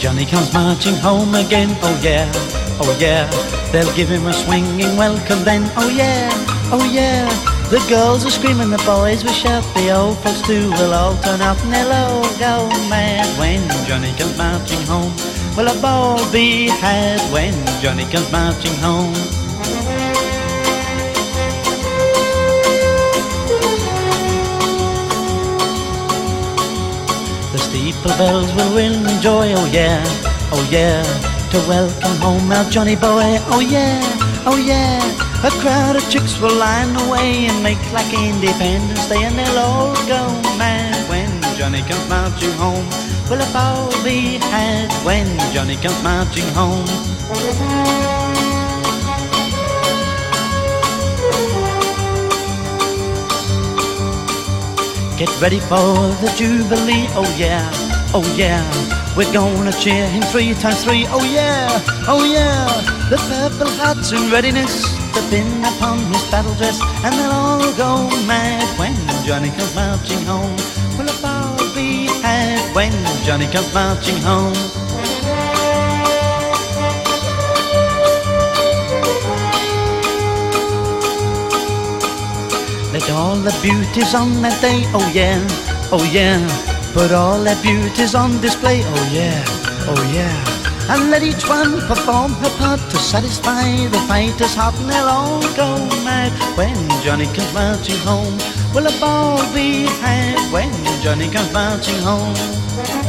Johnny comes marching home again, oh yeah, oh yeah. They'll give him a swinging welcome then, oh yeah, oh yeah. The girls are screaming, the boys will shout, the old folks too will all turn up and they'll all go mad when Johnny comes marching home. Will a ball be had when Johnny comes marching home? The steeple bells will ring joy, oh yeah, oh yeah, to welcome home our Johnny boy, oh yeah, oh yeah. A crowd of chicks will line the way and make like Independence Day, and they'll all go mad when Johnny comes marching home. Will a ball be had when Johnny comes marching home? Get ready for the Jubilee, oh yeah, oh yeah. We're gonna cheer him 3 times 3, oh yeah, oh yeah. The purple hat's in readiness to pin upon his battle dress, and they'll all go mad when Johnny comes marching home. Will a ball be had when Johnny comes marching home? Let all the beauties on that day, oh yeah, oh yeah. Put all their beauties on display, oh yeah, oh yeah. And let each one perform her part to satisfy the fighters' heart, and they'll all go mad when Johnny comes marching home. Will a ball be had when Johnny comes marching home?